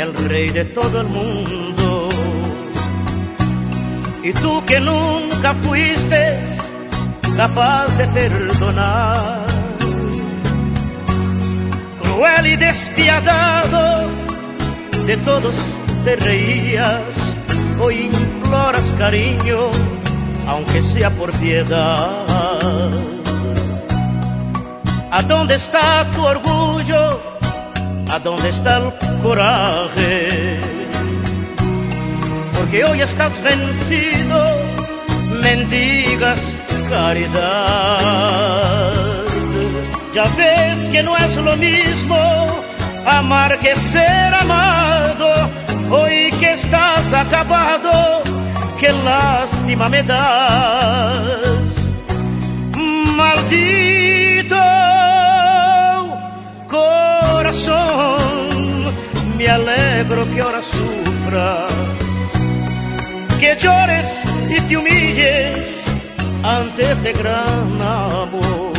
el rey de todo el mundo. Y tú que nunca fuiste capaz de perdonar, cruel y despiadado, de todos te reías. Hoy imploras cariño, aunque sea por piedad. ¿A dónde está tu orgullo? ¿A dónde está el coraje? Porque hoy estás vencido, mendigas caridad. Ya ves que no es lo mismo amar que ser amado. Hoy que estás acabado, qué lástima me das. Maldito corazón, me alegro que ahora sufras, que llores y te humilles ante este gran amor.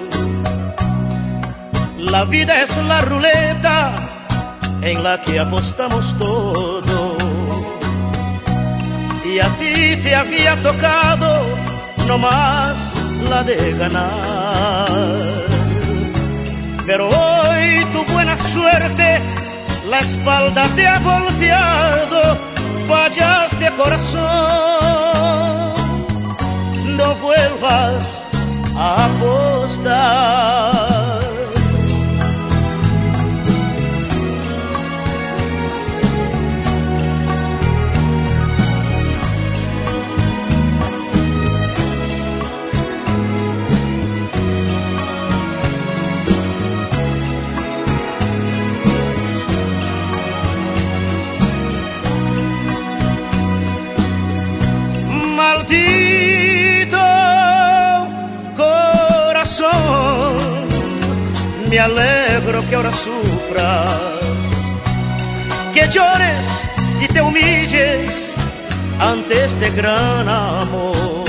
La vida es la ruleta en la que apostamos todo, y a ti te había tocado nomás la de ganar. Pero hoy tu buena suerte la espalda te ha volteado, fallas de corazón, no vuelvas a apostar. Maldito corazón, me alegro que ahora sufras, que llores y te humilles ante este gran amor.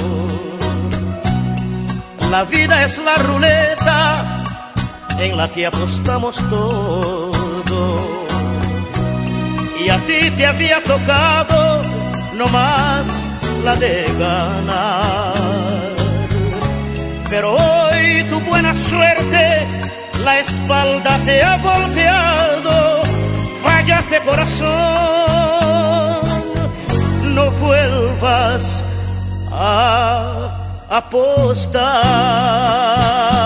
La vida es la ruleta en la que apostamos todo, y a ti te había tocado nomás la de ganar. Pero hoy tu buena suerte la espalda te ha volteado, fallas de corazón, no vuelvas a apostar.